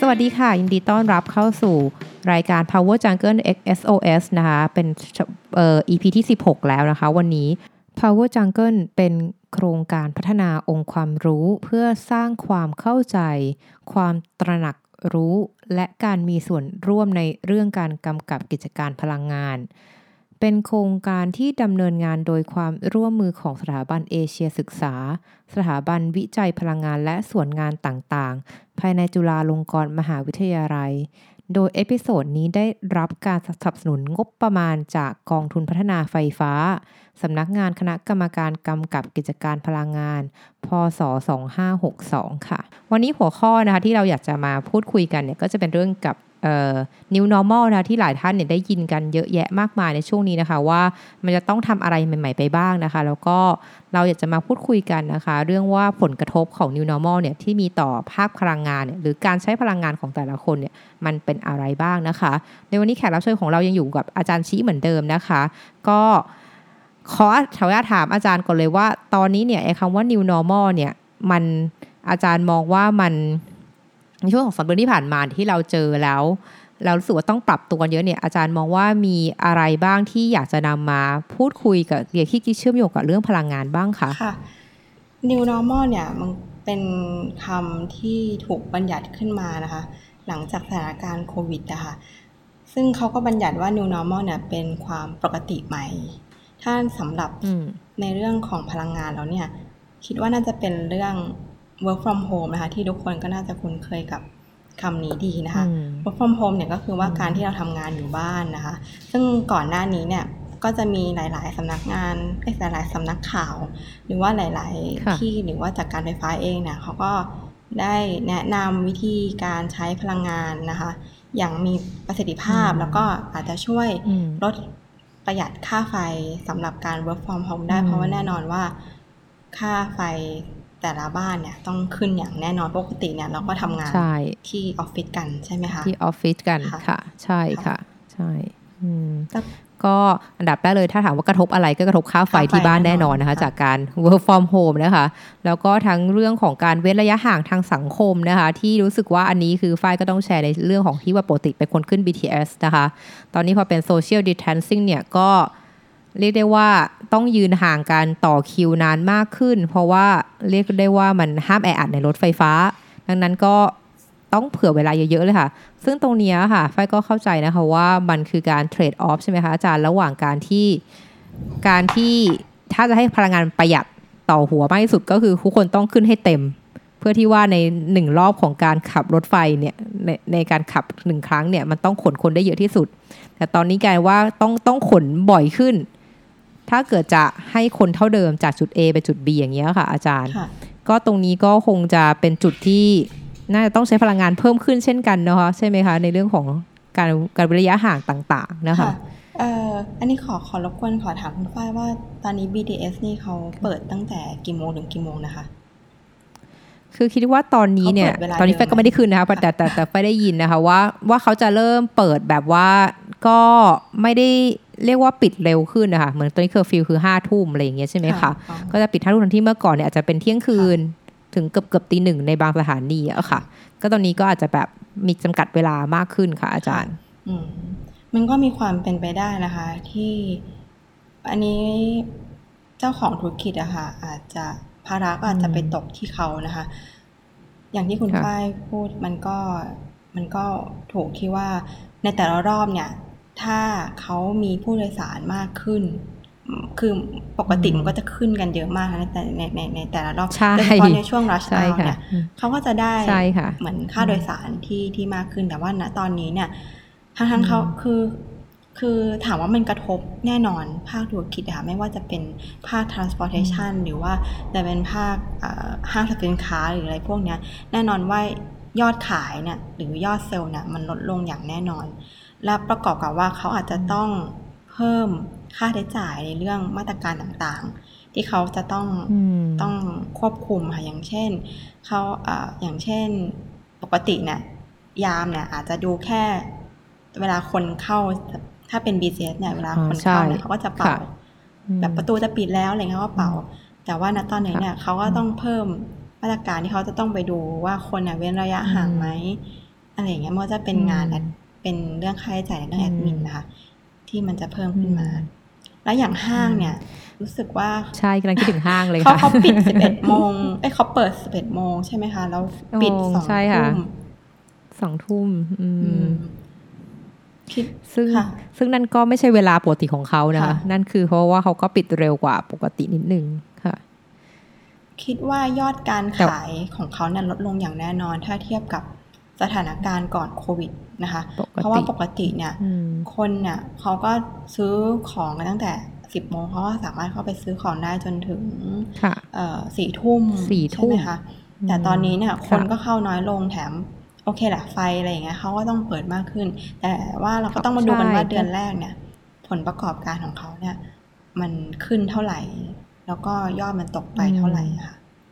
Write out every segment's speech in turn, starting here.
วัสดีค่ะยินดีต้อนรับเข้าสู่รายการ Power Jungle X SOS นะคะเป็นEP ที่16แล้วนะคะวันนี้ Power Jungle เป็นโครงการพัฒนาองค์ความรู้เพื่อสร้างความเข้าใจความตระหนักรู้และการมีส่วนร่วมในเรื่องการกำกับกิจการพลังงานเป็นโครงการที่ดำเนินงานโดยความร่วมมือของสถาบันเอเชียศึกษาสถาบันวิจัยพลังงานและส่วนงานต่างๆภายในจุฬาลงกรณ์มหาวิทยาลัยโดยเอพิโซดนี้ได้รับการสนับสนุนงบประมาณจากกองทุนพัฒนาไฟฟ้าสำนักงานคณะกรรมการกำกับกิจการพลังงานพ.ศ. 2562ค่ะวันนี้หัวข้อนะคะที่เราอยากจะมาพูดคุยกันเนี่ยก็จะเป็นเรื่องกับNew Normal นะที่หลายท่านเนี่ยได้ยินกันเยอะแยะมากมายในช่วงนี้นะคะว่ามันจะต้องทำอะไรใหม่ๆไปบ้างนะคะแล้วก็เราอยากจะมาพูดคุยกันนะคะเรื่องว่าผลกระทบของ New Normal เนี่ยที่มีต่อภาคพลังงานเนี่ยหรือการใช้พลังงานของแต่ละคนเนี่ยมันเป็นอะไรบ้างนะคะในวันนี้แขกรับเชิญของเรายังอยู่กับอาจารย์ชี้เหมือนเดิมนะคะก็ขอถามอาจารย์ก่อนเลยว่าตอนนี้เนี่ยไอ้คำว่า New Normal เนี่ยมันอาจารย์มองว่ามันในช่วงของ2 เดือนที่ผ่านมาที่เราเจอแล้วเรารู้สึกว่าต้องปรับตัวเยอะเนี่ยอาจารย์มองว่ามีอะไรบ้างที่อยากจะนำมาพูดคุยกับเกี่ยวกับเชื่อมโยงกับเรื่องพลังงานบ้างคะค่ะ New Normal เนี่ยมันเป็นคำที่ถูกบัญญัติขึ้นมานะคะหลังจากสถานการณ์โควิดนะคะซึ่งเขาก็บัญญัติว่า New Normal เนี่ยเป็นความปกติใหม่ถ้าสำหรับในเรื่องของพลังงานแล้วเนี่ยคิดว่าน่าจะเป็นเรื่อง work from home นะคะที่ทุกคนก็น่าจะคุ้นเคยกับคำนี้ดีนะคะ work from home เนี่ยก็คือว่าการที่เราทำงานอยู่บ้านนะคะซึ่งก่อนหน้านี้เนี่ยก็จะมีหลายๆสำนักงานหลายๆสำนักข่าวหรือว่าหลายๆที่หรือว่าจากการไฟฟ้าเองเนี่ยเขาก็ได้แนะนำวิธีการใช้พลังงานนะคะอย่างมีประสิทธิภาพแล้วก็อาจจะช่วยลดประหยัดค่าไฟสำหรับการ work from home ได้เพราะว่าแน่นอนว่าค่าไฟแต่ละบ้านเนี่ยต้องขึ้นอย่างแน่นอนปกติเนี่ยเราก็ทำงานที่ออฟฟิศกันใช่ไหมคะที่ออฟฟิศกันค่ะใช่ค่ะใช่ก็อันดับแรกเลยถ้าถามว่ากระทบอะไรก็กระทบค่าไฟที่บ้านแน่นอนนะคะจากการ work from home นะคะแล้วก็ทั้งเรื่องของการเว้นระยะห่างทางสังคมนะคะที่รู้สึกว่าอันนี้คือฝ้ายก็ต้องแชร์ในเรื่องของที่ว่าปกติเป็นคนขึ้น BTS นะคะตอนนี้พอเป็น social distancing เนี่ยก็เรียกได้ว่าต้องยืนห่างกันต่อคิวนานมากขึ้นเพราะว่าเรียกได้ว่ามันห้ามแออัดในรถไฟฟ้าดังนั้นก็ต้องเผื่อเวลาเยอะๆเลยค่ะซึ่งตรงนี้ค่ะฝ้ายก็เข้าใจนะคะว่ามันคือการเทรดออฟใช่ไหมคะอาจารย์ระหว่างการที่ถ้าจะให้พลังงานประหยัดต่อหัวมากที่สุดก็คือทุกคนต้องขึ้นให้เต็มเพื่อที่ว่าใน1รอบของการขับรถไฟเนี่ยในการขับ1ครั้งเนี่ยมันต้องขนคนได้เยอะที่สุดแต่ตอนนี้กลายว่าต้องขนบ่อยขึ้นถ้าเกิดจะให้คนเท่าเดิมจากจุด A ไปจุด B อย่างเงี้ยค่ะอาจารย์ก็ตรงนี้ก็คงจะเป็นจุดที่น่าจะต้องใช้พลังงานเพิ่มขึ้นเช่นกันนะคะใช่ไหมคะในเรื่องของการระยะห่างต่างๆนะคะอันนี้ขอรบกวนขอถามคุณฝ้ายว่าตอนนี้ BTS นี่เขาเปิดตั้งแต่กี่โมงถึงกี่โมงนะคะคือคิดว่าตอนนี้เนี่ยตอนนี้ไฟก็ไม่ได้ขึ้นนะคะแต่ไฟได้ยินนะคะว่าเขาจะเริ่มเปิดแบบว่าก็ไม่ได้เรียกว่าปิดเร็วขึ้นนะคะเหมือนตอนนี้เคอร์ฟิวคือ5 ทุ่มอะไรอย่างเงี้ยใช่ไหมคะก็จะปิด5 ทุ่มทันที่เมื่อก่อนเนี่ยอาจจะเป็นเที่ยงคืนถึงเกือบตี 1ในบางสถานีอะค่ะก็ตอนนี้ก็อาจจะแบบมีจำกัดเวลามากขึ้นค่ะอาจารย์มันก็มีความเป็นไปได้นะคะที่อันนี้เจ้าของธุรกิจอะค่ะอาจจะภาระก็อาจจะไปตกที่เขานะคะอย่างที่คุณฝ้ายพูดมันก็ถูกที่ว่าในแต่ละรอบเนี่ยถ้าเขามีผู้โดยสารมากขึ้นคือปกติมันก็จะขึ้นกันเยอะมากนะในแต่ละรอบโดยเฉพาะในช่วงรัชเอาท์เนี่ยเขาก็จะได้เหมือนค่าโดยสารที่มากขึ้นแต่ว่าณตอนนี้เนี่ยทั้งเขาคือถามว่ามันกระทบแน่นอนภาคธุรกิจค่ะไม่ว่าจะเป็นภาค transportation หรือว่าจะเป็นภาคห้างสรรพสินค้าหรืออะไรพวกนี้แน่นอนว่ายอดขายเนี่ยหรือยอดเซลล์เนี่ยมันลดลงอย่างแน่นอนและประกอบกับว่าเขาอาจจะต้องเพิ่มค่าใช้จ่ายในเรื่องมาตรการต่างๆที่เขาจะต้องควบคุมค่ะอย่างเช่นเขาอย่างเช่นปกติเนี่ยยามเนี่ยอาจจะดูแค่เวลาคนเข้าถ้าเป็น BTS เนี่ยเวลาคนเข้าเนี่ยเขาก็จะเป่าแบบประตูจะปิดแล้วอะไรเงี้ยก็เป่าแต่ว่าณตอนนี้เนี่ยเขาก็ต้องเพิ่มมาตรการที่เขาจะต้องไปดูว่าคนเนี่ยเว้นระยะห่างไหมอะไรอย่างเงี้ยมันก็จะเป็นงานเป็นเรื่องค่าใช้จ่ายในเรื่องแอดมินนะคะที่มันจะเพิ่มขึ้นมาแล้วอย่างห้างเนี่ยรู้สึกว่าใช่กำลังคิดถึงห้างเลยค่ะเขาปิด 11 โมงเขาเปิด 11 โมงใช่ไหมคะแล้วปิด 2 ทุ่ม 2 ทุ่มซึ่งนั่นก็ไม่ใช่เวลาปกติของเขานะคะนั่นคือเพราะว่าเขาก็ปิดเร็วกว่าปกตินิดนึงค่ะคิดว่ายอดการขายของเขาเนี่ยลดลงอย่างแน่นอนถ้าเทียบกับสถานการณ์ก่อนโควิดนะคะเพราะว่าปกติเนี่ยคนเนี่ยเขาก็ซื้อของกันตั้งแต่10 โมงเขาก็สามารถเข้าไปซื้อของได้จนถึง4 ทุ่มใช่ไหมคะแต่ตอนนี้เนี่ยคนก็เข้าน้อยลงแถมโอเคแหละไฟอะไรอย่างเงี้ยเขาก็ต้องเปิดมากขึ้นแต่ว่าเราก็ต้องมาดูกันว่าเดือนแรกเนี่ยผลประกอบการของเขาเนี่ยมันขึ้นเท่าไหร่แล้วก็ยอดมันตกไปเท่าไหร่ค่ะ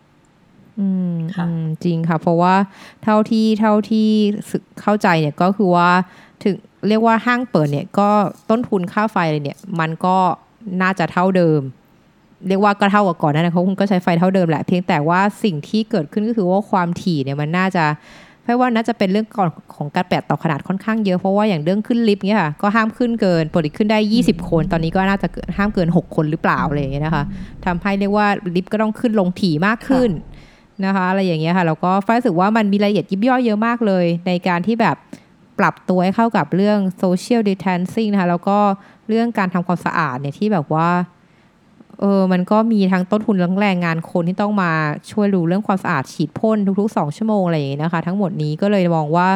จริงค่ะเพราะว่าเท่าที่เข้าใจเนี่ยก็คือว่าถึงเรียกว่าห้างเปิดเนี่ยก็ต้นทุนค่าไฟเนี่ยมันก็น่าจะเท่าเดิมเรียกว่าก็เท่ากับก่อนนะเขาคงก็ใช้ไฟเท่าเดิมแหละเพียงแต่ว่าสิ่งที่เกิดขึ้นก็คือว่าความถี่เนี่ยมันน่าจะเพราะว่าน่าจะเป็นเรื่องก่อนของการแปดต่อขนาดค่อนข้างเยอะเพราะว่าอย่างเรื่องขึ้นลิฟต์เนี่ยค่ะก็ห้ามขึ้นเกินปกติขึ้นได้20 คนตอนนี้ก็น่าจะห้ามเกิน6 คนหรือเปล่าอะไรอย่างเงี้ยนะคะทำให้เรียกว่าลิฟต์ก็ต้องขึ้นลงถี่มากขึ้นนะคะอะไรอย่างเงี้ยค่ะแล้วก็ฝ้ายรู้สึกว่ามันมีรายละเอียดยิบย่อยเยอะมากเลยในการที่แบบปรับตัวให้เข้ากับเรื่อง social distancing นะคะแล้วก็เรื่องการทำความสะอาดเนี่ยที่แบบว่ามันก็มีทั้งต้นทุนแรงงานคนที่ต้องมาช่วยดูเรื่องความสะอาดฉีดพ่นทุกๆ2 ชั่วโมงอะไรอย่างเงี้ยนะคะทั้งหมดนี้ก็เลยมองว่า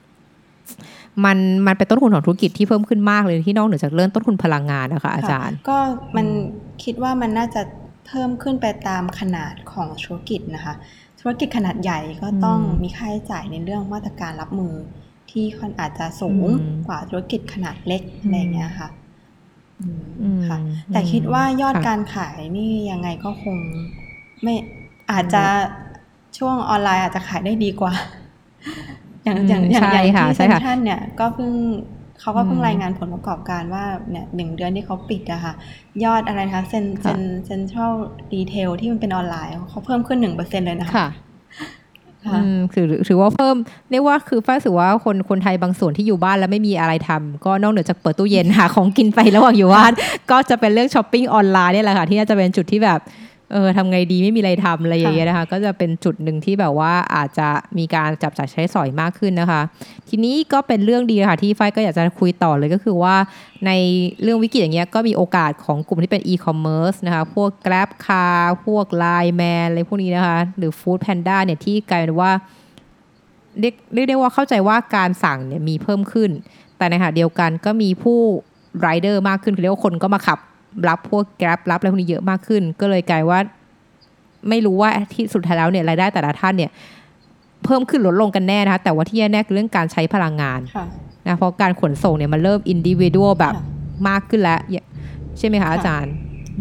มันเป็นต้นทุนของธุรกิจที่เพิ่มขึ้นมากเลยที่นอกเหนือจากเรื่องต้นทุนพลังงานนะคะอาจารย์ก็มันคิดว่ามันน่าจะเพิ่มขึ้นไปตามขนาดของธุรกิจนะคะธุรกิจขนาดใหญ่ก็ต้องมีค่าใช้จ่ายในเรื่องมาตรการรับมือที่ค่อนอาจจะสูงกว่าธุรกิจขนาดเล็กอะไรอย่างเงี้ยค่ะค่ะแต่คิดว่ายอดการขายนี่ยังไงก็คงไม่อาจจะช่วงออนไลน์อาจจะขายได้ดีกว่าอย่างที่เซ็นทรัลเนี่ยก็เขาก็เพิ่งรายงานผลประกอบการว่าเนี่ย1 เดือนที่เขาปิดอะค่ะยอดอะไรคะเซ็นทรัลรีเทลที่มันเป็นออนไลน์เขาเพิ่มขึ้น 1% เลยนะคะคือถือว่าเพิ่มเรียกว่าคือฝ้ายรู้สึกว่าคนไทยบางส่วนที่อยู่บ้านแล้วไม่มีอะไรทำก็นอกเหนือจากเปิดตู้เย็นหาของกินไประหว่างอยู่บ้านก็จะเป็นเรื่องช้อปปิ้งออนไลน์นี่แหละค่ะที่น่าจะเป็นจุดที่แบบทำไงดีไม่มีอะไรทำอะไรอย่างเงี้ยนะคะก็จะเป็นจุดหนึ่งที่แบบว่าอาจจะมีการจับจ่ายใช้สอยมากขึ้นนะคะทีนี้ก็เป็นเรื่องดีค่ะที่ฝ้ายก็อยากจะคุยต่อเลยก็คือว่าในเรื่องวิกฤตอย่างเงี้ยก็มีโอกาสของกลุ่มที่เป็นอีคอมเมิร์ซนะคะพวก Grab Car พวก Line Man อะไรพวกนี้นะคะหรือ Food Panda เนี่ยที่กลายเป็นว่าเรียกได้ว่าเข้าใจว่าการสั่งเนี่ยมีเพิ่มขึ้นแต่ในขณะเดียวกันก็มีผู้ไรเดอร์มากขึ้นคือเรียกว่าคนก็มาขับรับพวก Grab รับอะไรพวกนี้เยอะมากขึ้นก็เลยกลายว่าไม่รู้ว่าที่สุดท้ายแล้วเนี่ยรายได้แต่ละท่านเนี่ยเพิ่มขึ้นลดลงกันแน่นะคะแต่ว่าที่แน่ๆคือเรื่องการใช้พลังงานนะเพราะการขนส่งเนี่ยมันเริ่ม individual แบบมากขึ้นแล้วใช่ไหมคะอาจารย์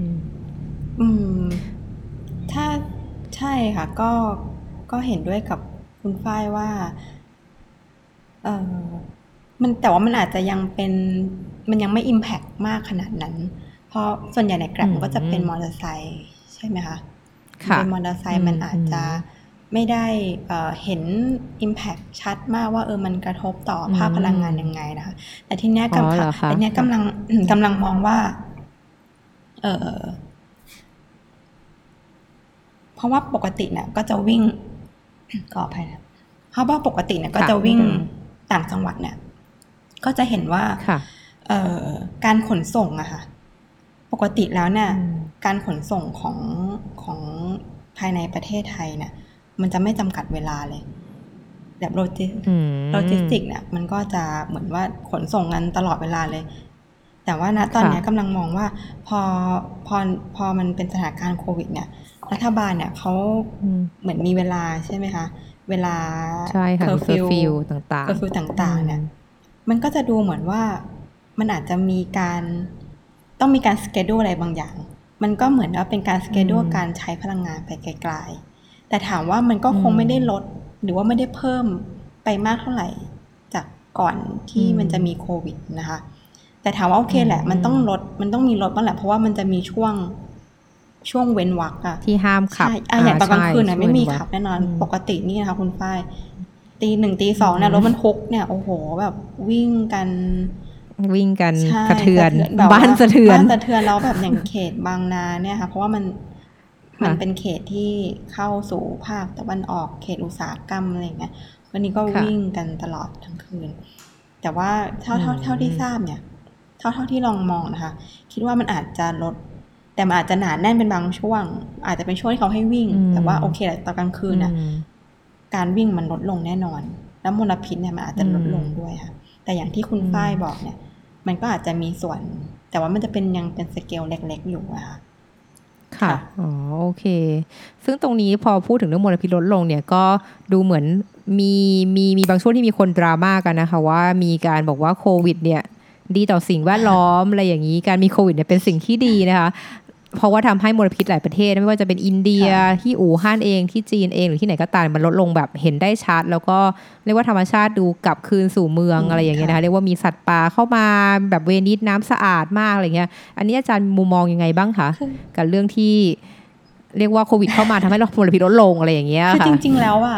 ถ้าใช่ค่ะก็เห็นด้วยกับคุณฝ้ายว่ามันแต่ว่ามันอาจจะยังมันยังไม่ impact มากขนาดนั้นเพราะส่วนใหญ่ใน Grab มันก็จะเป็นมอเตอร์ไซค์ใช่ไหมคะเป็นมอเตอร์ไซค์มันอาจจะไม่ได้เห็น impact ชัดมากว่ามันกระทบต่อภาคพลังงานยังไงนะคะแต่ทีนี้กำลังมองว่าเพราะว่าปกติเนี่ยก็จะวิ่งขออภัยนะเพราะว่าปกติเนี่ยก็จะวิ่งต่างจังหวัดเนี่ยก็จะเห็นว่าการขนส่งอะค่ะปกติแล้วเนี่ยการขนส่งของภายในประเทศไทยเนี่ยมันจะไม่จำกัดเวลาเลยแบบโลจิสติกเนี่ยมันก็จะเหมือนว่าขนส่งกันตลอดเวลาเลยแต่ว่าณตอนนี้กำลังมองว่าพอมันเป็นสถานการณ์โควิดเนี่ยรัฐบาลเนี่ยเขาเหมือนมีเวลาใช่ไหมคะเวลาเคอร์ฟิวต่างๆเนี่ยมันก็จะดูเหมือนว่ามันอาจจะมีต้องมีการสเกดูอะไรบางอย่างมันก็เหมือนว่าเป็นการสเกดูการใช้พลังงานไปไกลๆแต่ถามว่ามันก็คงไม่ได้ลดหรือว่าไม่ได้เพิ่มไปมากเท่าไหร่จากก่อนที่มันจะมีโควิดนะคะแต่ถามว่าโอเคแหละมันต้องมีลดบ้างแหละเพราะว่ามันจะมีช่วงเว้นวรรคอะที่ห้ามขับอย่างตอนกลางคืนเนี่ยไม่มีขับแน่นอนปกตินี่นะคะคุณฝ้ายตีหนึ่งตีสองเนี่ยรถมันทุกเนี่ยโอ้โหแบบวิ่งกันสะเทือนแบบบ้านสะเทือนแล้วแบบอย่างเขตบางนาเนี่ยค่ะเพราะว่ามันเป็นเขตที่เข้าสู่ภาคตะวันออกเขตอุตสาหกรรมอะไรอย่างเงี้ยวันนี้ก็วิ่งกันตลอดทั้งคืนแต่ว่าเท่าที่ทราบเนี่ยเท่าที่ลองมองนะคะคิดว่ามันอาจจะลดแต่มันอาจจะหนาแน่นเป็นบางช่วงอาจจะเป็นช่วงที่เขาให้วิ่งแต่ว่าโอเคแหละตอนกลางคืนน่ะการวิ่งมันลดลงแน่นอนแล้วมลพิษเนี่ยมันอาจจะลดลงด้วยค่ะแต่อย่างที่คุณฝ้ายบอกเนี่ยมันก็อาจจะมีส่วนแต่ว่ามันจะเป็นยังเป็นสเกลเล็กๆอยู่อะค่ะอ๋อโอเคซึ่งตรงนี้พอพูดถึงเรื่องมลพิษลดลงเนี่ยก็ดูเหมือนมีบางช่วงที่มีคนดราม่ากันนะคะว่ามีการบอกว่าโควิดเนี่ยดีต่อสิ่งแวดล้อมอะไรอย่างนี้การมีโควิดเนี่ยเป็นสิ่งที่ดีนะคะเพราะว่าทำให้มลพิษหลายประเทศไม่ว่าจะเป็นอินเดียที่อู่ฮั่นเองที่จีนเองหรือที่ไหนก็ตามมันลดลงแบบเห็นได้ชัดแล้วก็เรียกว่าธรรมชาติดูกลับคืนสู่เมืองอะไรอย่างเงี้ยนะคะเรียกว่ามีสัตว์ป่าเข้ามาแบบเวนิสน้ำสะอาดมากอะไรเงี้ยอันนี้อาจารย์มุมมองยังไงบ้างคะกับเรื่องที่เรียกว่าโควิดเข้ามาทำให้มลพิษลดลงอะไรอย่างเงี้ยค่ะคือจริงๆแล้วอ่ะ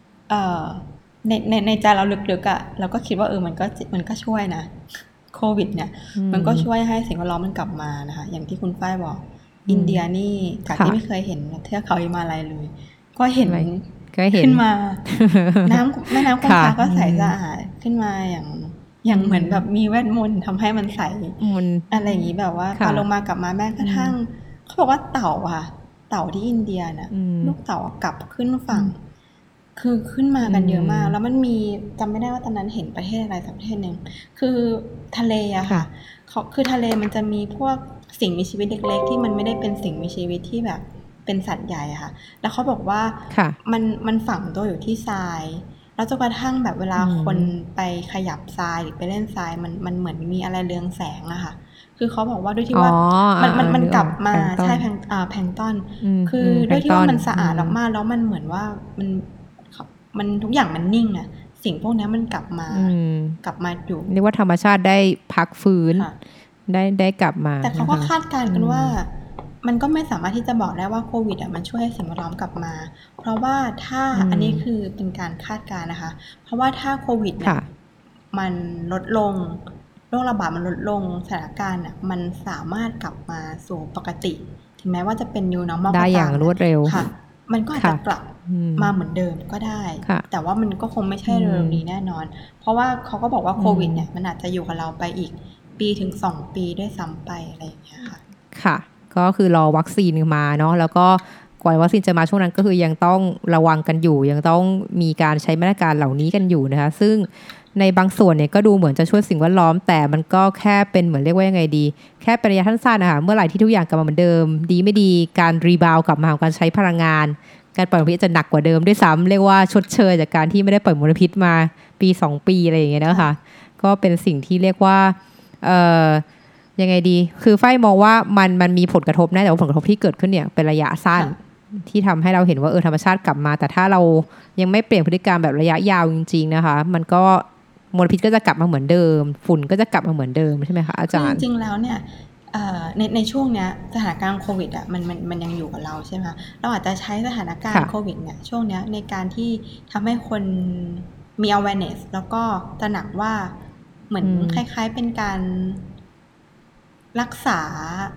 ในใจเราลึกๆอ่ะเราก็คิดว่ามันก็ช่วยนะโควิดเนี่ยมันก็ช่วยให้สิ่งแวดล้อมมันกลับมานะคะอย่างที่คุณฝ้ายบอกอินเดียนี่จากที่ไม่เคยเห็นเทือกเขาหิมาลัยเลยก็เห็นขึ้นมาแม่น้ำคงคาก็ใสสะอาดขึ้นมาอย่างเหมือนแบบมีเวทมนต์ทำให้มันใสอะไรอย่างนี้แบบว่าพอลงมากลับมาแม้กระทั่งเขาบอกว่าเต่าค่ะเต่าที่อินเดียน่ะลูกเต่ากลับขึ้นฝั่งคือขึ้นมากันเยอะมากแล้วมันมีจำไม่ได้ว่าตอนนั้นเห็นประเทศอะไรสักประเทศหนึ่งคือทะเลอะค่ะคือทะเลมันจะมีพวกสิ่งมีชีวิตเล็กๆที่มันไม่ได้เป็นสิ่งมีชีวิตที่แบบเป็นสัตว์ใหญ่อะค่ะแล้วเขาบอกว่ามันฝังตัวอยู่ที่ทรายแล้วจนกระทั่งแบบเวลาคนไปขยับทรายหรือไปเล่นทรายมันเหมือนมีอะไรเรืองแสงอะค่ะคือเขาบอกว่าด้วยที่ว่ามันกลับมาใช่แพลงก์ตอนคือด้วยที่ว่ามันสะอาดมากแล้วมันเหมือนว่ามันทุกอย่างมันนิ่งอะสิ่งพวกนี้มันกลับมาอยู่เรียกว่าธรรมชาติได้พักฟื้นได้กลับมาแต่เขาก็คาดการณ์กันว่ามันก็ไม่สามารถที่จะบอกได้ว่าโควิดมันช่วยให้สิ่งแวดล้อมกลับมาเพราะว่าถ้าอันนี้คือเป็นการคาดการณ์นะคะเพราะว่าถ้าโควิดเนี่ยมันลดลงโรคระบาดมันลดลงสถานการณ์มันสามารถกลับมาสู่ปกติถึงแม้ว่าจะเป็น new normal ได้อย่างรวดเร็วค่ะมันก็อาจจะกลับมาเหมือนเดิมก็ได้แต่ว่ามันก็คงไม่ใช่เร็วนี้แน่นอนเพราะว่าเขาก็บอกว่าโควิดเนี่ยมันอาจจะอยู่กับเราไปอีกปีถึง2 ปีด้วยซ้ำไปอะไรอย่างเงี้ยค่ะค่ะก็คือรอวัคซีนมาเนาะแล้วก็กว่าวัคซีนจะมาช่วงนั้นก็คือยังต้องระวังกันอยู่ยังต้องมีการใช้มาตรการเหล่านี้กันอยู่นะคะซึ่งในบางส่วนเนี่ยก็ดูเหมือนจะช่วยสิ่งแวดล้อมแต่มันก็แค่เป็นเหมือนเรียกว่ายังไงดีแค่เป็นระยะสั้นๆนะคะเมื่อไหร่ที่ทุกอย่างกลับมาเหมือนเดิมดีไม่ดีการรีบาวกลับมาของการใช้พลังงานการปล่อยมลพิษจะหนักกว่าเดิมด้วยซ้ำเรียกว่าชดเชยจากการที่ไม่ได้ปล่อยมลพิษมาปี2 ปีอะไรอย่างเงี้ยนะคะก็เป็นสิ่งที่เรียกว่ายังไงดีคือฝ้ายมองว่ามันมีผลกระทบนะแต่ว่าผลกระทบที่เกิดขึ้นเนี่ยเป็นระยะสั้นที่ทำให้เราเห็นว่าธรรมชาติกลับมาแต่ถ้าเรายังไม่เปลี่ยนพฤติกรรมแบบระยะยาวจริงๆนะคะมันก็มลพิษก็จะกลับมาเหมือนเดิมฝุ่นก็จะกลับมาเหมือนเดิมใช่ไหมคะอาจารย์จริงๆแล้วเนี่ยในช่วงเนี้ยสถานการณ์โควิดมันยังอยู่กับเราใช่ไหมคะเราอาจจะใช้สถานการณ์โควิดเนี่ยช่วงเนี้ยในการที่ทำให้คนมี awareness แล้วก็ตระหนักว่าเหมือนคล้ายๆเป็นการรักษา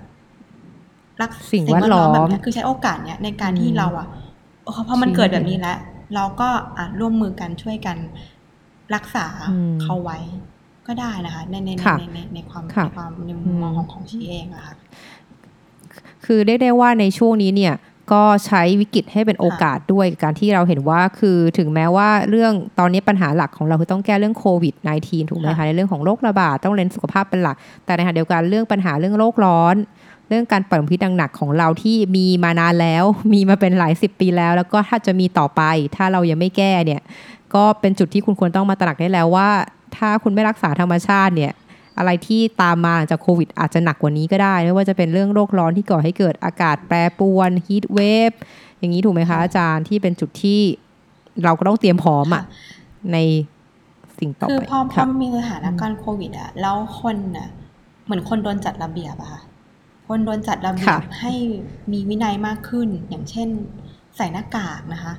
สิ่งแวดล้อมแบบนี้คือใช้โอกาสเนี้ยในการที่เราพอมันเกิดแบบนี้แล้วเราก็ร่วมมือกันช่วยกันรักษาเขาไว้ก็ได้นะคะในความในมุมมองของชีเองอะค่ะคือเรียกได้ว่าในช่วงนี้เนี่ยก็ใช้วิกฤตให้เป็นโอกาสด้วยการที่เราเห็นว่าคือถึงแม้ว่าเรื่องตอนนี้ปัญหาหลักของเราคือต้องแก้เรื่องโควิด -19 ถูกไหมคะในเรื่องของโรคระบาดต้องเน้นสุขภาพเป็นหลักแต่ในขณะเดียวกันเรื่องปัญหาเรื่องโลกร้อนเรื่องการปล่อยมลพิษหนักของเราที่มีมานานแล้วมีมาเป็นหลาย10 ปีแล้วก็ถ้าจะมีต่อไปถ้าเรายังไม่แก้เนี่ยก็เป็นจุดที่คุณควรต้องมาตระหนักได้แล้วว่าถ้าคุณไม่รักษาธรรมชาติเนี่ยอะไรที่ตามมาหลังจากโควิดอาจจะหนักกว่านี้ก็ได้ไม่ว่าจะเป็นเรื่องโลกร้อนที่ก่อให้เกิดอากาศแปรปรวนฮีทเวฟอย่างนี้ถูกไหมคะอาจารย์ที่เป็นจุดที่เราก็ต้องเตรียมพร้อมในสิ่งต่อไปคือพอมีสถานการณ์โควิดแล้วคนเหมือนคนโดนจัดระเบียบอะค่ะคนโดนจัดระเบียบให้มีวินัยมากขึ้นอย่างเช่นใส่หน้ากากนะคะ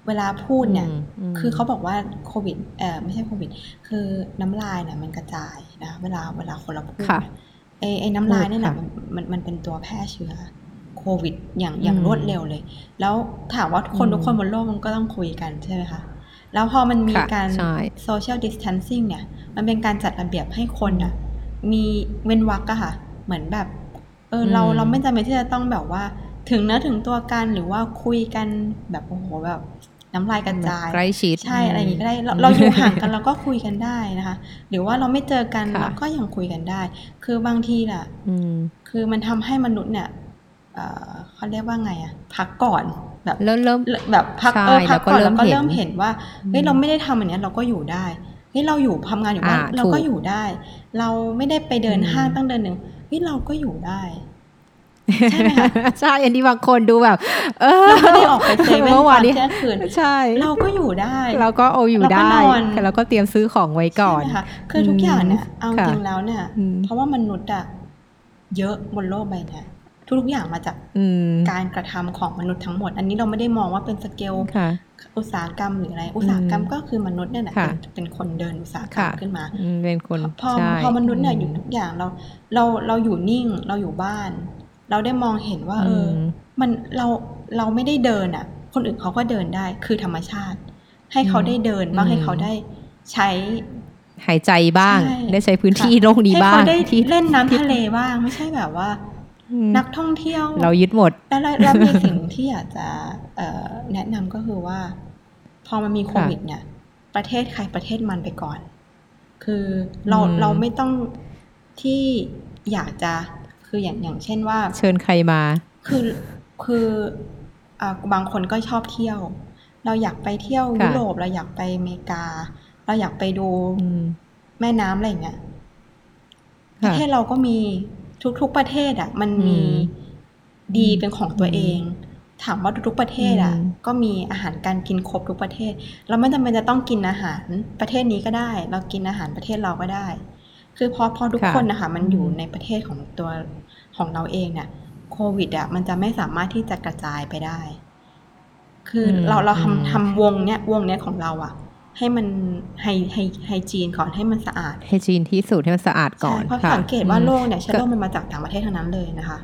เวลาพูดเนี่ยคือเขาบอกว่าโควิดไม่ใช่โควิดคือน้ำลายเนี่ยมันกระจายนะเวลาคนเราพูดไอ้น้ำลายเนี่ยนะมันเป็นตัวแพร่เชื้อโควิดอย่างรวดเร็วเลยแล้วถามว่าทุกคนบนโลกมันก็ต้องคุยกันใช่ไหมคะแล้วพอมันมีการ social distancing เนี่ยมันเป็นการจัดระเบียบให้คนอ่ะมีเว้นวรรคอะค่ะเหมือนแบบเราไม่จำเป็นที่จะต้องแบบว่าถึงเนื้อถึงตัวกันหรือว่าคุยกันแบบโอ้โหแบบน้ำลายกระจายใกล้ชิดใช่อะไรอย่างนี้ก็ได้เราอยู่ห่างกันเราก็คุยกันได้นะคะหรือว่าเราไม่เจอกันเราก็ยังคุยกันได้คือบางทีน่ะคือมันทำให้มนุษย์เนี่ยเขาเรียกว่าไงอะพักก่อนแบบเริ่มแบบพักก่อนแล้วก็เริ่มเห็นว่าเฮ้ยเราไม่ได้ทำอย่างนี้เราก็อยู่ได้เฮ้ยเราอยู่ทำงานอยู่บ้านเราก็อยู่ได้เราไม่ได้ไปเดินห้างตั้งเดือนหนึ่งเฮ้ยเราก็อยู่ได้ใช่ไหมคะใช่อันนี้บางคนดูแบบเราไม่ได้ออกไปเซเว่นตอนเที่ยงคืนใช่เราก็อยู่ได้เราก็อยู่ได้เราก็เตรียมซื้อของไว้ก่อนคือทุกอย่างเนี่ยเอาจริงแล้วเนี่ยเพราะว่ามนุษย์อะเยอะบนโลกใบนี้ทุกอย่างมาจากการกระทำของมนุษย์ทั้งหมดอันนี้เราไม่ได้มองว่าเป็นสเกลอุตสาหกรรมหรืออะไรอุตสาหกรรมก็คือมนุษย์เนี่ยแหละเป็นคนเดินอุตสาหกรรมขึ้นมาเป็นคนพอมนุษย์เนี่ยอยู่ทุกอย่างเราอยู่นิ่งเราอยู่บ้านเราได้มองเห็นว่ามันเราไม่ได้เดินอ่ะคนอื่นเขาก็เดินได้คือธรรมชาติให้เขาได้เดินบ้างให้เขาได้ใช้หายใจบ้างได้ใช้พื้นที่โลกนี้บ้างให้เขาได้เล่นน้ำทะเลบ้างไม่ใช่แบบว่านักท่องเที่ยวเรายึดหมดแล้วมีสิ่งที่อยากจะแนะนำก็คือว่าพอมันมีโควิดเนี่ยประเทศใครประเทศมันไปก่อนคือเราไม่ต้องที่อยากจะคืออย่างเช่นว่าเชิญใครมาคือบางคนก็ชอบเที่ยวเราอยากไปเที่ยวยุโรปเราอยากไปอเมริกาเราอยากไปดูแม่น้ำอะไรอย่างเงี้ยประเทศเราก็มีทุกประเทศอ่ะมันมีดีเป็นของตัวเองถามว่าทุกประเทศอ่ะก็มีอาหารการกินครบทุกประเทศเราไม่จำเป็นจะต้องกินอาหารประเทศนี้ก็ได้เรากินอาหารประเทศเราก็ได้คือพอทุกคนนะคะมันอยู่ในประเทศของตัวของเราเองเนี่ยโควิดอ่ะมันจะไม่สามารถที่จะกระจายไปได้คือเราทำวงเนี้ยของเราอ่ะให้มันไฮจีนก่อนให้มันสะอาดไฮจีนที่สุดให้มันสะอาดก่อนเพราะสังเกตว่าโรคเนี่ยเชื้อโรคมันมาจากต่างประเทศทั้งนั้นเลยนะคะ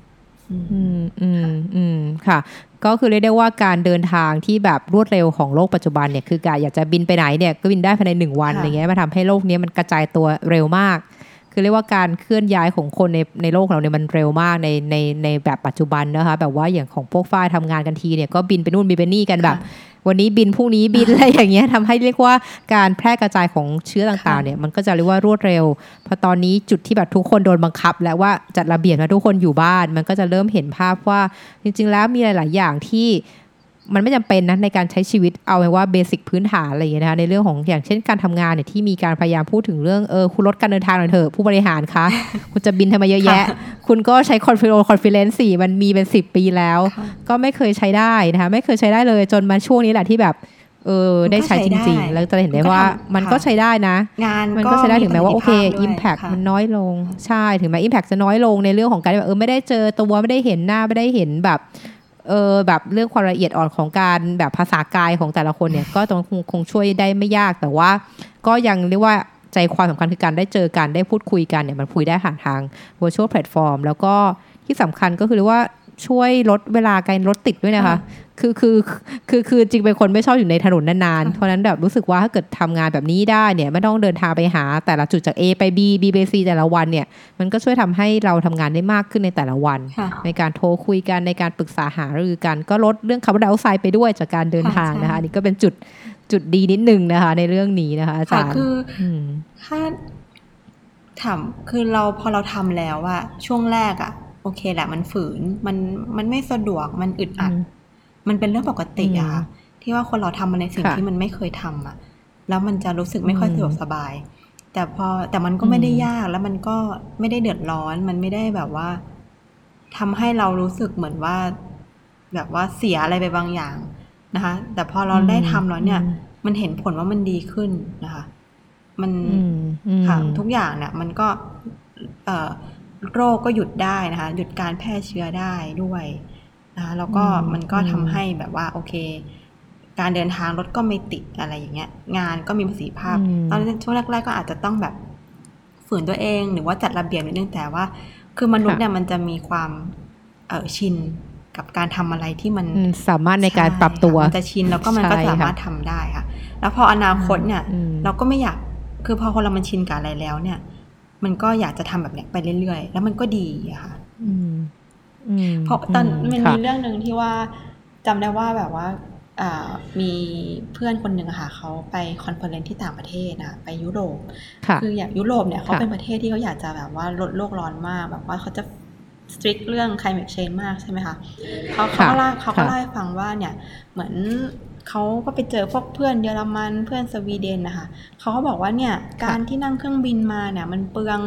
ค่ะก็คือเรียกได้ว่าการเดินทางที่แบบรวดเร็วของโลกปัจจุบันเนี่ยคือการอยากจะบินไปไหนเนี่ยก็บินได้ภายใน1วันอะไรเงี้ยมาทำให้โลกนี้มันกระจายตัวเร็วมากคือเรียกว่าการเคลื่อนย้ายของคนในโลกเราเนี่ยมันเร็วมากในแบบปัจจุบันนะคะแบบว่าอย่างของพวกฝ้ายทำงานกันทีเนี่ยก็บินไปนู่นบินไปนี่กันแบบวันนี้บินพรุ่งนี้บินอะไรอย่างเงี้ยทำให้เรียกว่าการแพร่กระจายของเชื้อต่างๆเนี่ยมันก็จะเรียกว่ารวดเร็วพอตอนนี้จุดที่แบบทุกคนโดนบังคับแล้วว่าจัดระเบียบมาทุกคนอยู่บ้านมันก็จะเริ่มเห็นภาพว่าจริงๆแล้วมีหลายๆอย่างที่มันไม่จำเป็นนะในการใช้ชีวิตเอาไว้ว่าเบสิกพื้นฐานอะไรอย่างเงี้ยนะคะในเรื่องของอย่างเช่นการทำงานเนี่ยที่มีการพยายามพูดถึงเรื่องคุณลดการเดินทางหน่อยเถอะผู้บริหารคะ คุณจะบินทำไมเยอะแยะ คุณก็ใช้คอนเฟอเรนซ์4มันมีเป็น10ปีแล้วก็ไม่เคยใช้ได้นะคะไม่เคยใช้ได้เลยจนมาช่วงนี้แหละที่แบบได้ใช้จริงๆแล้วจะเห็นได้ว่ามันก็ใช้ได้นะมันก็ใช้ได้ถึงแม้ว่าโอเค impact มันน้อยลงใช่ถึงแม้ impact จะน้อยลงในเรื่องของการแบบไม่ได้เจอตัวไม่ได้เห็นหน้าไม่ได้เห็นแบบแบบเรื่องความละเอียดอ่อนของการแบบภาษากายของแต่ละคนเนี่ยก็ต้องคงช่วยได้ไม่ยากแต่ว่าก็ยังเรียกว่าใจความสำคัญคือการได้เจอกันได้พูดคุยกันเนี่ยมันคุยได้ผ่านทาง virtual platform แล้วก็ที่สำคัญก็คือเรียกว่าช่วยลดเวลาการรถติดด้วยนะคะคือจริงเป็นคนไม่ชอบอยู่ในถนนนานๆเพราะนั้นแบบรู้สึกว่าถ้าเกิดทำงานแบบนี้ได้เนี่ยไม่ต้องเดินทางไปหาแต่ละจุดจาก A ไป B ไป C แต่ละวันเนี่ยมันก็ช่วยทำให้เราทำงานได้มากขึ้นในแต่ละวันในการโทรคุยกันในการปรึกษาหารือกันก็ลดเรื่องคาร์บอนไดออกไซด์ไปด้วยจากการเดินทางนะคะนี่ก็เป็นจุดดีนิดนึงนะคะในเรื่องนี้นะคะอาจารย์คือถ้าถามคือพอเราทำแล้วอะช่วงแรกอะโอเคแหละมันฝืนมันไม่สะดวกมันอึดอัดมันเป็นเรื่องปกติอะค่ะที่ว่าคนเราทำมาในสิ่งที่มันไม่เคยทำอะแล้วมันจะรู้สึกไม่ค่อยสะดวกสบายแต่มันก็ไม่ได้ยากแล้วมันก็ไม่ได้เดือดร้อนมันไม่ได้แบบว่าทำให้เรารู้สึกเหมือนว่าแบบว่าเสียอะไรไปบางอย่างนะคะแต่พอเราได้ทำแล้วเนี่ยมันเห็นผลว่ามันดีขึ้นนะคะมันค่ะทุกอย่างเนี่ยมันก็โรคก็หยุดได้นะคะหยุดการแพร่เชื้อได้ด้วยนะคะแล้วก็มันก็ทำให้แบบว่าโอเคการเดินทางรถก็ไม่ติดอะไรอย่างเงี้ยงานก็มีประสิทธิภาพตอนช่วงแรกๆก็อาจจะต้องแบบฝืนตัวเองหรือว่าจัดระเบียบนิดนึงแต่ว่าคือมนุษย์เนี่ยมันจะมีความชินกับการทำอะไรที่มันสามารถในการปรับตัวมันจะชินแล้วก็มันก็สามารถทำได้ค่ะแล้วพออนาคตเนี่ยเราก็ไม่อยากคือพอคนเรามันชินกับอะไรแล้วเนี่ยมันก็อยากจะทำแบบเนี้ยไปเรื่อยๆแล้วมันก็ดีอะค่ะเพราะตอนมันมีเรื่องนึงที่ว่าจำได้ว่าแบบว่ามีเพื่อนคนหนึ่งค่ะเขาไปคอนเฟอเรนซ์ที่ต่างประเทศนะไปยุโรปคืออย่างยุโรปเนี่ยเขาเป็นประเทศที่เขาอยากจะแบบว่าลดโลกร้อนมากแบบว่าเขาจะstrict เรื่อง climate change มากใช่ไหมคะเขาก็เล่าให้ฟังว่าเนี่ยเหมือนเขาก็ไปเจอพวกเพื่อนเยอรมันเพื่อนสวีเดนนะคะเขาก็บอกว่าเนี่ยการที่นั่งเครื่องบินมาเนี่ยมันเปลือง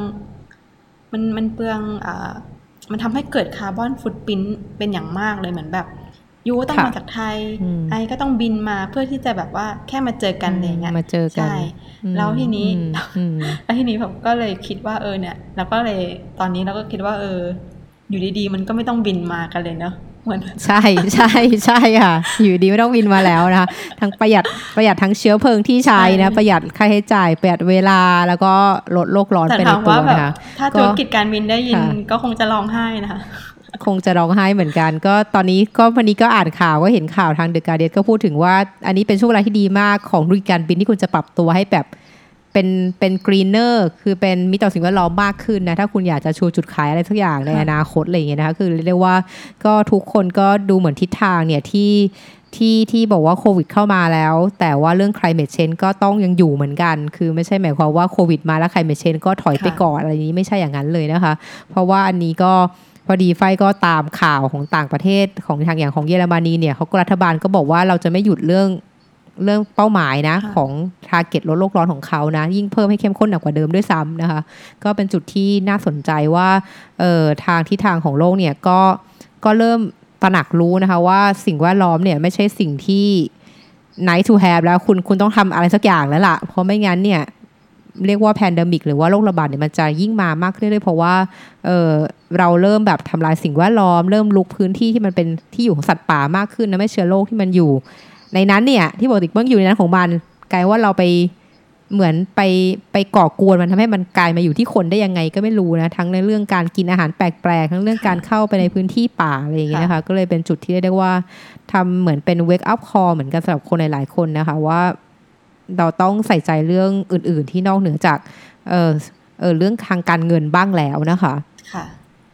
มันทำให้เกิดคาร์บอนฟุตพริ้นท์เป็นอย่างมากเลยเหมือนแบบยูต้องมาจากไทยไอก็ต้องบินมาเพื่อที่จะแบบว่าแค่มาเจอกันอะไรเงี้ยมาเจอกันใช่แล้วทีนี้ผมก็เลยคิดว่าเนี่ยแล้วก็เลยตอนนี้เราก็คิดว่าอยู่ดีๆมันก็ไม่ต้องบินมากันเลยเนาะเหมือนใช่ใช่ใช่ค่ะอยู่ดีไม่ต้องบินมาแล้วนะคะทั้งประหยัดทั้งเชื้อเพลิงที่ใช้นะประหยัดค่าใช้จ่ายประหยัดเวลาแล้วก็ลดโลกร้อนไปในตัวนะคะถ้าธุรกิจการบินได้ยินก็คงจะร้องไห้นะคะคงจะร้องไห้เหมือนกันก็ตอนนี้ก็วันนี้ก็อ่านข่าวก็เห็นข่าวทาง The Guardian ก็พูดถึงว่าอันนี้เป็นช่วงเวลาที่ดีมากของธุรกิจการบินที่คุณจะปรับตัวให้แบบเป็นกรีนเนอร์คือเป็นมิตรต่อสิ่งแวดล้อมมากขึ้นนะถ้าคุณอยากจะชูจุดขายอะไรสักอย่างในอนาคตอะไรอย่างเงี้ยนะคะคือเรียกว่าก็ทุกคนก็ดูเหมือนทิศทางเนี่ยที่บอกว่าโควิดเข้ามาแล้วแต่ว่าเรื่อง climate change ก็ต้องยังอยู่เหมือนกันคือไม่ใช่หมายความว่าโควิดมาแล้ว climate change ก็ถอยไปก่อนอะไรนี้ไม่ใช่อย่างนั้นเลยนะคะเพราะว่าอันนี้ก็พอดีไฟก็ตามข่าวของต่างประเทศของทางอย่างของเยอรมนีเนี่ยเขาก็รัฐบาลก็บอกว่าเราจะไม่หยุดเรื่องเป้าหมายนะของ target ลดโลกร้อนของเขานะยิ่งเพิ่มให้เข้มข้นหนักกว่าเดิมด้วยซ้ำนะคะก็เป็นจุดที่น่าสนใจว่าทางทิศทางของโลกเนี่ยก็เริ่มตระหนักรู้นะคะว่าสิ่งแวดล้อมเนี่ยไม่ใช่สิ่งที่ nice to have แล้วคุณต้องทำอะไรสักอย่างแล้วล่ะเพราะไม่งั้นเนี่ยเรียกว่าแพนเดมิกหรือว่าโรคระบาดเนี่ยมันจะยิ่งมามากขึ้นเรื่อยๆเพราะว่าเราเริ่มแบบทำลายสิ่งแวดล้อมเริ่มลุกพื้นที่ที่มันเป็นที่อยู่ของสัตว์ป่ามากขึ้นนะไม่เชื้อโรคที่มันอยู่ในนั้นเนี่ยที่ปกติมันอยู่ในนั้นของมันกลายว่าเราไปเหมือนไปก่อกวนมันทำให้มันกลายมาอยู่ที่คนได้ยังไงก็ไม่รู้นะทั้งในเรื่องการกินอาหารแปลกๆทั้งเรื่องการเข้าไปในพื้นที่ป่าอะไรอย่างเงี้ยนะคะก็เลยเป็นจุดที่เรียกว่าทำเหมือนเป็น wake up call เหมือนกันสำหรับคนหลายๆคนนะคะว่าเราต้องใส่ใจเรื่องอื่นๆที่นอกเหนือจากเรื่องทางการเงินบ้างแล้วนะคะค่ะ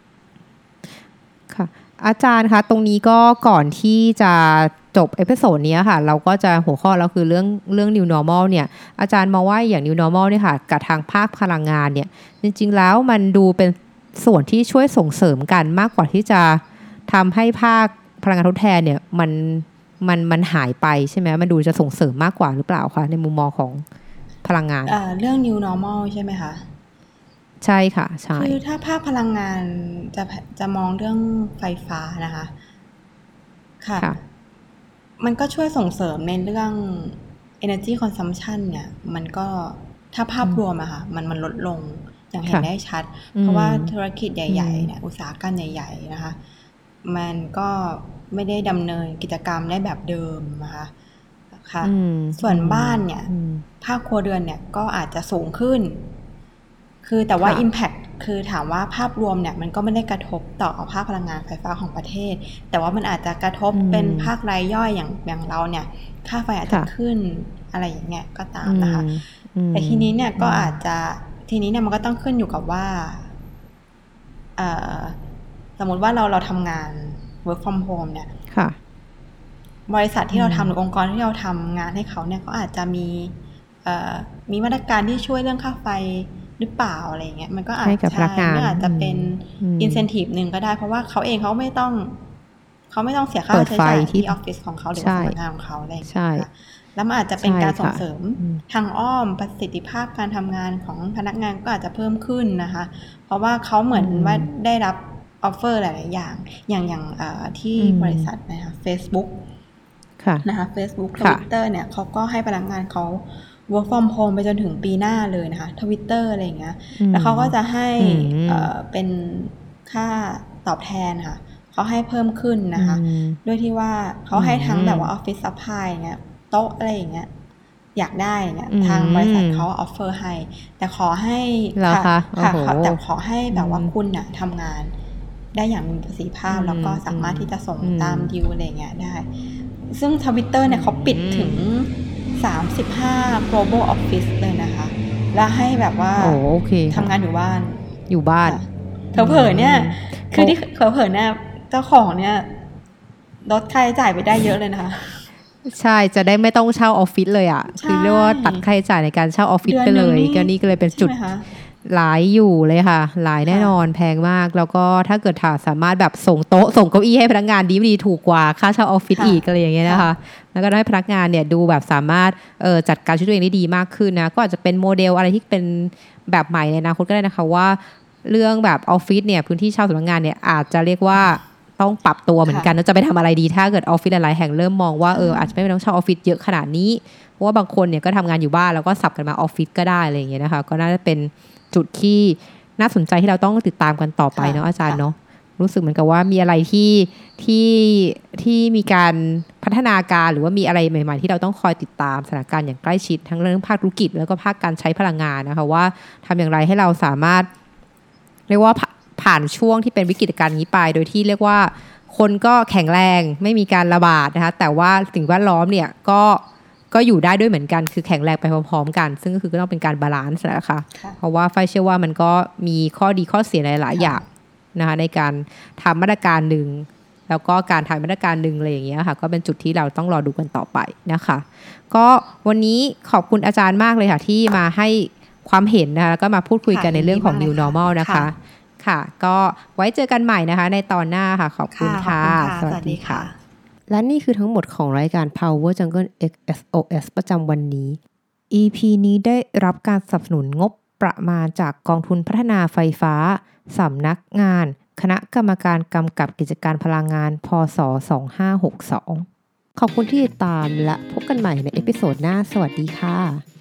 ค่ะอาจารย์คะตรงนี้ก็ก่อนที่จะจบเอพิโซดนี้ค่ะเราก็จะหัวข้อแล้วคือเรื่อง New Normal เนี่ยอาจารย์มองว่าอย่าง New Normal เนี่ยค่ะกับทางภาคพลังงานเนี่ยจริงๆแล้วมันดูเป็นส่วนที่ช่วยส่งเสริมกันมากกว่าที่จะทำให้ภาคพลังงานทดแทนเนี่ยมันหายไปใช่ไหมมันดูจะส่งเสริมมากกว่าหรือเปล่าคะในมุมมองของพลังงานเรื่อง New Normal ใช่ไหมคะใช่ค่ะใช่คือถ้าภาคพลังงานจะมองเรื่องไฟฟ้านะคะค่ะมันก็ช่วยส่งเสริมในเรื่อง energy consumption เนี่ยมันก็ถ้าภาพรวมอะค่ะมันลดลงอย่างเห็นได้ชัดเพราะว่าธุรกิจใหญ่ๆเนี่ยอุตสาหกรรมใหญ่ๆนะคะมันก็ไม่ได้ดำเนินกิจกรรมได้แบบเดิมนะคะค่ะส่วนบ้านเนี่ยภาคครัวเรือนเนี่ยก็อาจจะสูงขึ้นคือแต่ว่า impact คือถามว่าภาพรวมเนี่ยมันก็ไม่ได้กระทบต่อภาคพลังงานไฟฟ้าของประเทศแต่ว่ามันอาจจะกระทบเป็นภาครายย่อยอย่างเราเนี่ยค่าไฟอาจจะขึ้นอะไรอย่างเงี้ยก็ตามนะคะแต่ทีนี้เนี่ยก็อาจจะทีนี้เนี่ยมันก็ต้องขึ้นอยู่กับว่าสมมติว่าเราทำงาน work from home เนี่ยบริษัทที่เราทำหรือองค์กรที่เราทำงานให้เขาเนี่ยเขาอาจจะมีมาตรการที่ช่วยเรื่องค่าไฟหรือเปล่าอะไรเงี้ยมันก็อาจจะเป็น incentive นึงก็ได้เพราะว่าเขาเองเขาไม่ต้องเสียค่าใช้จ่ายที่ออฟฟิศของเขาหรือสำนักงานของเขาอะไรอย่างเงี้ยแล้วมันอาจจะเป็นการส่งเสริมทางอ้อมประสิทธิภาพการทำงานของพนักงานก็อาจจะเพิ่มขึ้นนะคะเพราะว่าเขาเหมือนว่าได้รับออฟเฟอร์หลายๆอย่างที่บริษัทนะคะ Facebook นะคะ Facebook Twitter เนี่ยเขาก็ให้พนักงานเขา work from home ไปจนถึงปีหน้าเลยนะคะ Twitter อะไรอย่างเงี้ยแล้วเขาก็จะให้เป็นค่าตอบแทนค่ะเขาให้เพิ่มขึ้นนะคะด้วยที่ว่าเขาให้ทั้งแบบว่าออฟฟิศซัพพลายเงี้ยโต๊ะอะไรอย่างเงี้ยอยากได้เนี่ยทางบริษัทเขาออฟเฟอร์ให้แต่ขอให้ค่ะแต่ขอให้แบบว่าคุณน่ะทำงานได้อย่างมีประสิทธิภาพแล้วก็สามารถที่จะส่งตามดีลอะไรเงี้ยได้ซึ่ง Twitter เนี่ยเขาปิดถึง35 global office เลยนะคะแล้วให้แบบว่าทำงานอยู่บ้านเผลอๆเนี่ยคือที่เผลอๆเนี่ยเจ้าของเนี่ยลดค่าใช้จ่ายไปได้เยอะเลยนะคะใช่จะได้ไม่ต้องเช่าออฟฟิศเลยอ่ะคือเรียกว่าตัดค่าใช้จ่ายในการเช่าออฟฟิศไปเลยก็นี่ก็เลยเป็นจุดหลายอยู่เลยค่ะหลายแน่นอนแพงมากแล้วก็ถ้าเกิดสามารถแบบส่งโต๊ะส่งเก้าอี้ให้พนักงานดีถูกกว่าค่าเช่าออฟฟิศอีกอะไรอย่างเงี้ยนะคะแล้วก็ให้พนักงานเนี่ยดูแบบสามารถจัดการชีวิตตัวเองได้ดีมากขึ้นนะก็อาจจะเป็นโมเดลอะไรที่เป็นแบบใหม่ในอนาคตก็ได้นะคะว่าเรื่องแบบออฟฟิศเนี่ยพื้นที่เช่าสำนักงานเนี่ยอาจจะเรียกว่าต้องปรับตัวเหมือนกันว่าจะไปทำอะไรดีถ้าเกิดออฟฟิศหลายๆแห่งเริ่มมองว่าอาจจะไม่ต้องเช่าออฟฟิศเยอะขนาดนี้เพราะว่าบางคนเนี่ยก็ทำงานอยู่บ้านแล้วก็สับกันมาออฟฟิศก็ได้อะไรอย่างเงี้ยนะคะก็น่าจะเป็นจุดที่น่าสนใจที่เราต้องติดตามกันต่อไปเนาะอาจารย์เนาะรู้สึกเหมือนกับว่ามีอะไรที่มีการพัฒนาการหรือว่ามีอะไรใหม่ๆที่เราต้องคอยติดตามสถานการณ์อย่างใกล้ชิดทั้งเรื่องภาคธุรกิจแล้วก็ภาคการใช้พลังงานนะคะว่าทำอย่างไรให้เราสามารถเรียกว่าผ่านช่วงที่เป็นวิกฤตการณ์นี้ไปโดยที่เรียกว่าคนก็แข็งแรงไม่มีการระบาดนะคะแต่ว่าสิ่งแวดล้อมเนี่ยก็อยู่ได้ด้วยเหมือนกันคือแข็งแรงไปพร้อมๆกันซึ่งก็คือก็ต้องเป็นการบาลานซ์นะคะเพราะว่าไฟเชื่อว่ามันก็มีข้อดีข้อเสียหลายๆอย่างนะคะในการทำมาตรการหนึ่งแล้วก็การทำมาตรการหนึ่งอะไรอย่างเงี้ยค่ะก็เป็นจุดที่เราต้องรอดูกันต่อไปนะคะก็วันนี้ขอบคุณอาจารย์มากเลยค่ะที่มาให้ความเห็นนะคะแล้วก็มาพูดคุยกันในเรื่องของ New Normal นะคะค่ะก็ไว้เจอกันใหม่นะคะในตอนหน้าค่ะขอบคุณค่ะสวัสดีค่ะและนี่คือทั้งหมดของรายการ Power Jungle XSOS ประจำวันนี้ EP นี้ได้รับการสนับสนุนงบประมาณจากกองทุนพัฒนาไฟฟ้าสำนักงานคณะกรรมการกำกับกิจการพลังงานพศ2562ขอบคุณที่ติดตามและพบกันใหม่ในเอพิโซดหน้าสวัสดีค่ะ